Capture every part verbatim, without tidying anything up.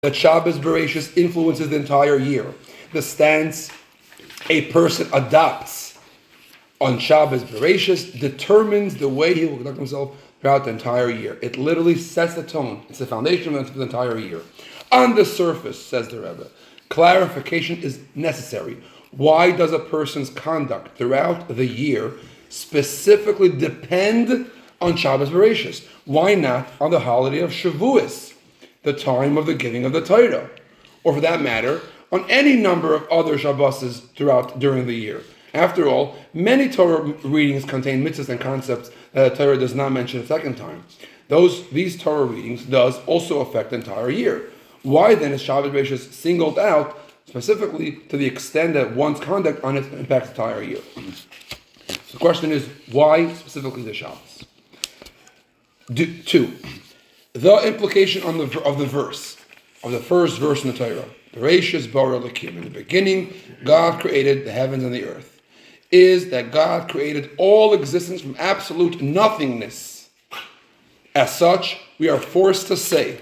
that Shabbos Bereshis influences the entire year. The stance a person adopts on Shabbos Bereshis determines the way he will conduct himself throughout the entire year. It literally sets the tone. It's the foundation of the entire year. On the surface, says the Rebbe, clarification is necessary. Why does a person's conduct throughout the year specifically depend on Shabbos Bereshis? Why not on the holiday of Shavuos, the time of the giving of the Torah? Or for that matter, on any number of other Shabbos throughout during the year. After all, many Torah readings contain mitzvahs and concepts that the Torah does not mention a second time. Those these Torah readings does also affect the entire year. Why then is Shabbos Bereshis singled out specifically to the extent that one's conduct on it impacts the entire year? So the question is, why specifically the Shabbos? Do, two, the implication on the of the verse, of the first verse in the Torah, Bereshis bara Elokim, in the beginning, God created the heavens and the earth, is that God created all existence from absolute nothingness. As such, we are forced to say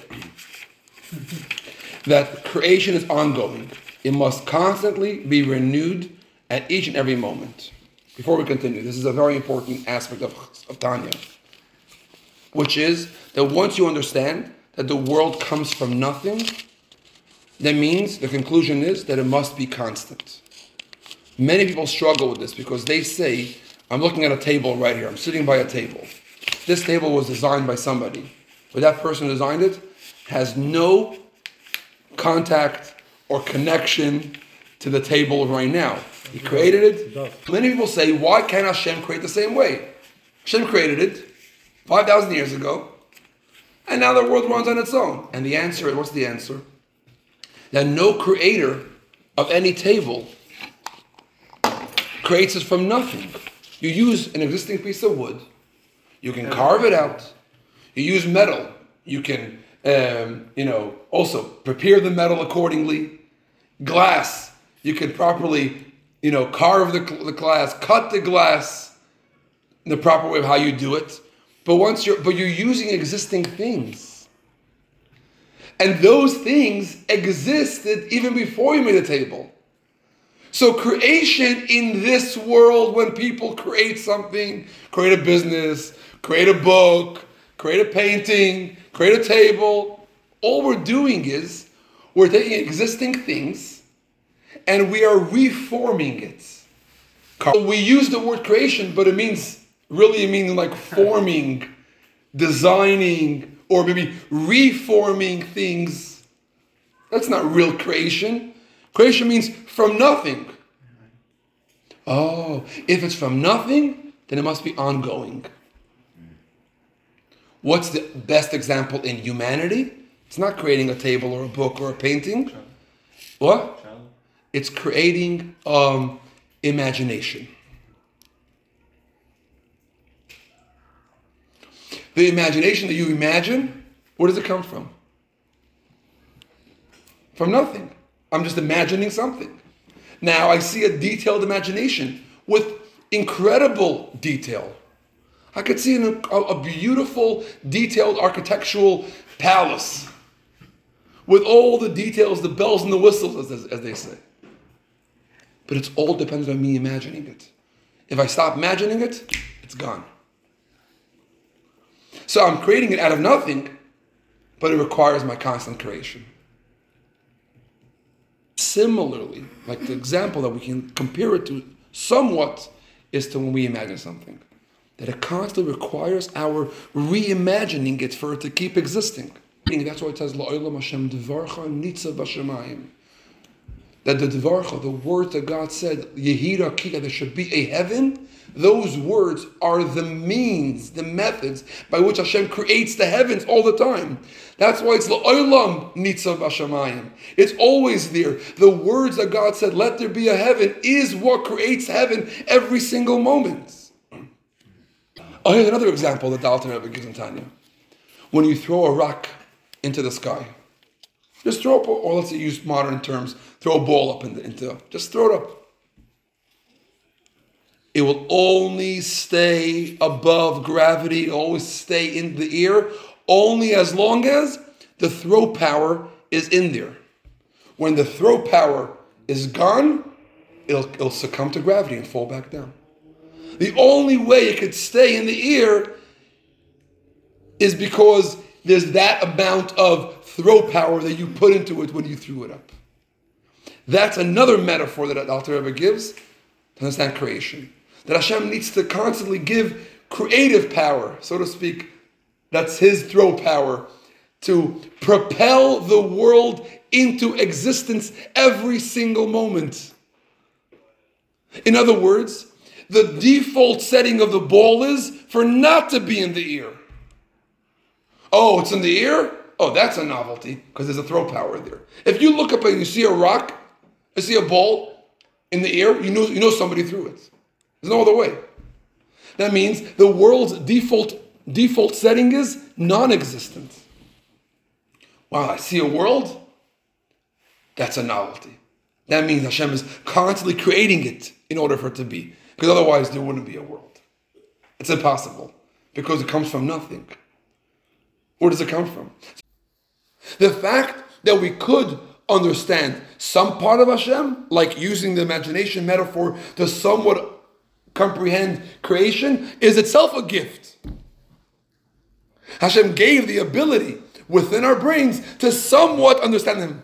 that creation is ongoing. It must constantly be renewed at each and every moment. Before we continue, this is a very important aspect of, of Tanya, which is that once you understand that the world comes from nothing, that means the conclusion is that it must be constant. Many people struggle with this because they say, I'm looking at a table right here, I'm sitting by a table. This table was designed by somebody, but that person who designed it has no contact or connection to the table right now. He created it. Many people say, why can't Hashem create the same way? Hashem created it five thousand years ago, and now the world runs on its own. And the answer is, what's the answer? That no creator of any table creates it from nothing. You use an existing piece of wood, you can carve it out, you use metal, you can, um, you know, also prepare the metal accordingly. Glass, you can properly, you know, carve the, the glass, cut the glass in the proper way of how you do it. But once you're, but you're using existing things. And those things existed even before you made the table. So creation in this world, when people create something, create a business, create a book, create a painting, create a table, all we're doing is we're taking existing things and we are reforming it. We use the word creation, but it means, really it means like forming, designing, or maybe reforming things. That's not real creation. Creation means from nothing. Oh, if it's from nothing, then it must be ongoing. What's the best example in humanity? It's not creating a table or a book or a painting. What? It's creating um, imagination. The imagination that you imagine, where does it come from? From nothing. I'm just imagining something. Now I see a detailed imagination with incredible detail. I could see an, a, a beautiful, detailed architectural palace with all the details, the bells and the whistles, as, as they say. But it's all dependent on me imagining it. If I stop imagining it, it's gone. So I'm creating it out of nothing, but it requires my constant creation. Similarly, like the example that we can compare it to somewhat is to when we imagine something. That it constantly requires our reimagining it for it to keep existing. That's why it says, La'olam Hashem Dvarcha Nitzav B'Shamayim. That the Dvarcha, the words that God said, Yehira Kika, there should be a heaven. Those words are the means, the methods by which Hashem creates the heavens all the time. That's why it's La'olam Nitzav B'Shamayim. It's always there. The words that God said, let there be a heaven, is what creates heaven every single moment. Oh, here's another example that the Alter Rebbe gives in Tanya. When you throw a rock into the sky, just throw up, or let's say use modern terms, throw a ball up into, into just throw it up. It will only stay above gravity, always stay in the air, only as long as the throw power is in there. When the throw power is gone, it'll, it'll succumb to gravity and fall back down. The only way it could stay in the ear is because there's that amount of throw power that you put into it when you threw it up. That's another metaphor that the Alter Rebbe gives to understand creation. That Hashem needs to constantly give creative power, so to speak. That's his throw power to propel the world into existence every single moment. In other words, the default setting of the ball is for not to be in the ear. Oh, it's in the ear? Oh, that's a novelty, because there's a throw power there. If you look up and you see a rock, you see a ball in the ear, you know, you know somebody threw it. There's no other way. That means the world's default default setting is non-existent. Wow, I see a world? That's a novelty. That means Hashem is constantly creating it in order for it to be. Because otherwise there wouldn't be a world. It's impossible. Because it comes from nothing. Where does it come from? The fact that we could understand some part of Hashem, like using the imagination metaphor to somewhat comprehend creation, is itself a gift. Hashem gave the ability within our brains to somewhat understand Him.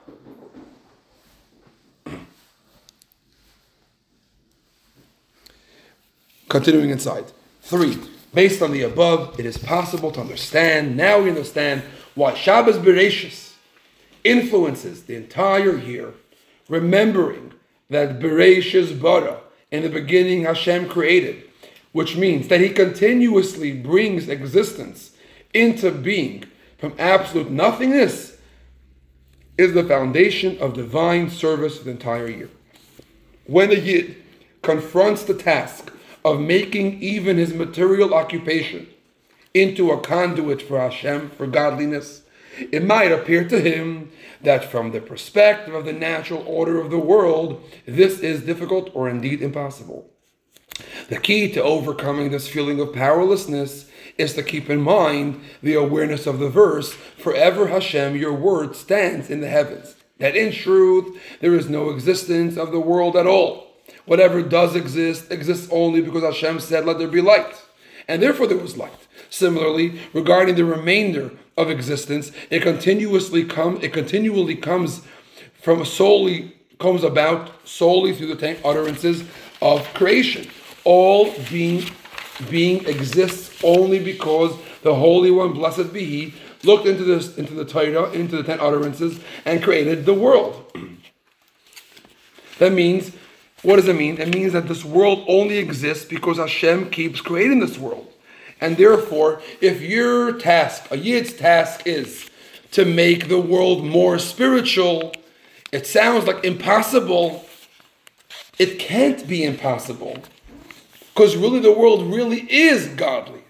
Continuing inside. Three. Based on the above, it is possible to understand, now we understand why Shabbos Bereshis influences the entire year, remembering that Bereshis bara, in the beginning Hashem created, which means that He continuously brings existence into being from absolute nothingness, is the foundation of divine service for the entire year. When a Yid confronts the task of making even his material occupation into a conduit for Hashem, for godliness, it might appear to him that from the perspective of the natural order of the world, this is difficult or indeed impossible. The key to overcoming this feeling of powerlessness is to keep in mind the awareness of the verse, "Forever Hashem, your word stands in the heavens," that in truth there is no existence of the world at all. Whatever does exist, exists only because Hashem said, "Let there be light." And therefore there was light. Similarly, regarding the remainder of existence, it continuously come, it continually comes from solely, comes about solely through the ten utterances of creation. All being, being exists only because the Holy One, blessed be He, looked into this, into the Torah, into the ten utterances, and created the world. That means, what does it mean? It means that this world only exists because Hashem keeps creating this world. And therefore, if your task, a Yid's task, is to make the world more spiritual, it sounds like impossible. It can't be impossible. Because really the world really is godly.